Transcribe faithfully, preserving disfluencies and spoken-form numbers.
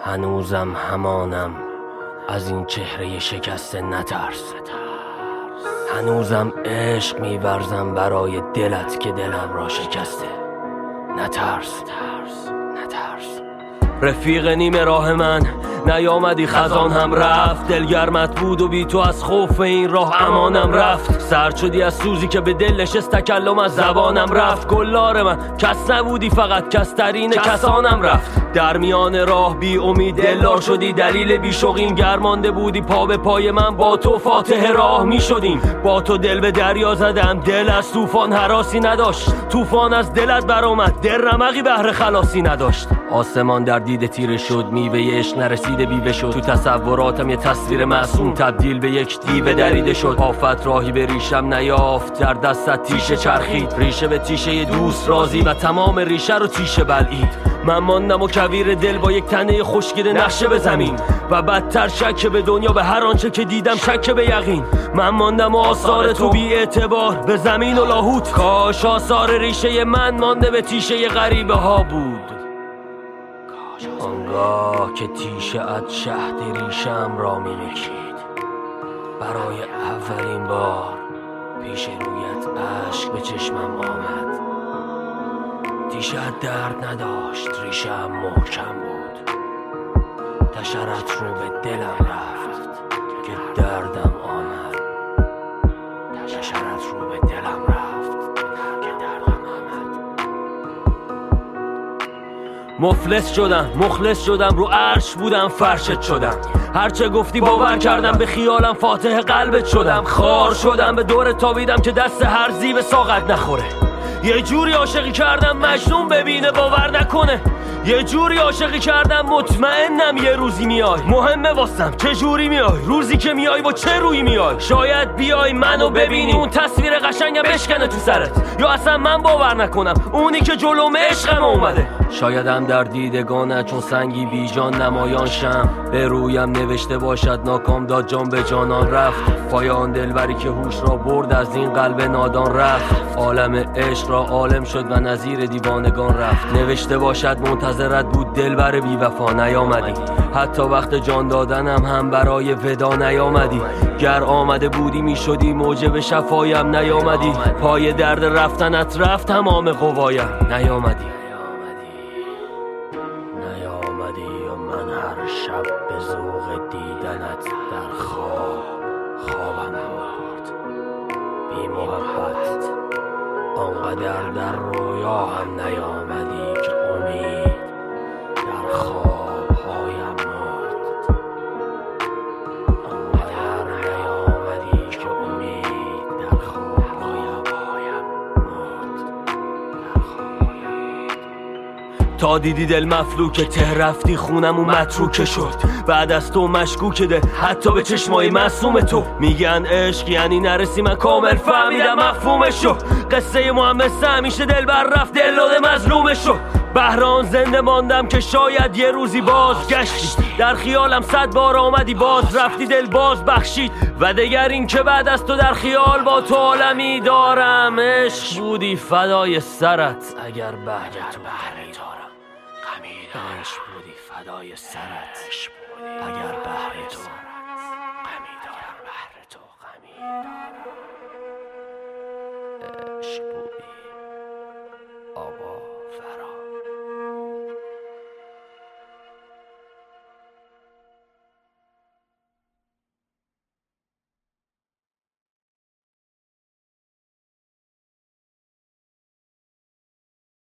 هنوزم همانم، از این چهره شکسته نترس. هنوزم عشق می‌ورزم برای دلت که دلم را شکسته. نترس، نترس. رفیق نیمه راه من نیامدی، خزان هم رفت. دلگرمت بود و بی تو از خوف این راه امانم رفت. سرد شدی از سوزی که به دل نشست، تکلم از زبانم رفت. گلار من کس نبودی، فقط کس ترین کسانم رفت. در میان راه بی امید دلدار شدی، دلیل بی شوقین گرمانده بودی. پا به پای من با تو فاتح راه می شدیم. با تو دل به دریا زدم، دل از طوفان هراسی نداشت. طوفان از دلت برآمد، دل رمقی بهر خلاصی نداشت. آسمان در دیده تیره شد، میوه عشق نرسیده بیوه شد. تو تصوراتم یه تصویر معصوم تبدیل به یک دیو دریده شد. آفت راهی به ریشم نیافت، در دستت تیشه چرخید. ریشه به تیشه دوست رازی و تمام ریشه رو تیشه بلعید. من ماندم و کویر دل با یک تنه خشکیده نقشه به زمین، و بدتر شک به دنیا، به هر آنچه که دیدم شک به یقین. من ماندم و آثار تو بی اعتبار به زمین و لاهوت. کاش آثار ریشه من مانده به تیشه غریبه ها بود. آنگاه که تیشه ات شهد ریشم را می نکشید، برای اولین بار پیش رویت اشک به چشمم آمد. تیشه ات درد نداشت، ریشم محکم بود. تشرت رو به دلم رفت که دردم آمد. تشرت رو به دلم رفت که دردم آمد. مفلس شدم، مخلص شدم، رو عرش بودم فرشت شدم. هرچه گفتی باور کردم، به خیالم فاتح قلبت شدم. خار شدم، به دور تابیدم که دست هر زیب ساقت نخوره. یه جوری عاشقی کردم مجنون ببینه باور نکنه. یه جوری عاشقی کردم مطمئنم یه روزی میای. مهمه واسم چه جوری میای، روزی که میای با چه روی میای. شاید بیای منو ببینی، اون تصویر قشنگم بشکنه تو سرت، یا اصلا من باور نکنم اونی که جلوم عشقم اومده. شایدم در دیدگانت چون سنگی بیجان نمایان شم، به رویم نوشته باشد ناکام داد جان به جانان رفت. پایان دلبری که هوش را برد از این قلب نادان رفت. عالم عشق را عالم شد و نظیر دیوانگان رفت. نوشته باشد منتظرت بود دلبر بی وفا نیامدی. حتی وقت جان دادنم هم برای ودا نیامدی. گر آمده بودی می شدی موجب شفایم نیامدی. پای درد رفتنت رفت تمام قوایم نیامدی. نیامدی و من هر شب به ذوق دیدنت در خواب خوابم برد. بی محبت آنقدر در رویا هم نیامدی که امید در خواب هایم مرد. آنقدر نیامدی که امید در خواب هایم مرد. در خواب هایم تا دیدی دل مفلوکه، ته رفتی خونم و متروکه شد. بعد از تو مشکوک ده حتی به چشمای معصوم تو. میگن عشق یعنی نرسی، من کامل فهمیدم مفهومش شد. قصه ما هم مثل همیشه دل بر رفت، دل داده مظلومش شد. بهران زنده ماندم که شاید یه روزی باز گشتی. در خیالم صد بار آمدی باز رفتی، دل باز بخشید. و دگر این که بعد از تو در خیال با تو عالمی دارم. عشق بودی فدای سرت اگر بهر تو غمی دارم. عشق بودی فدای سرت اگر بهر تو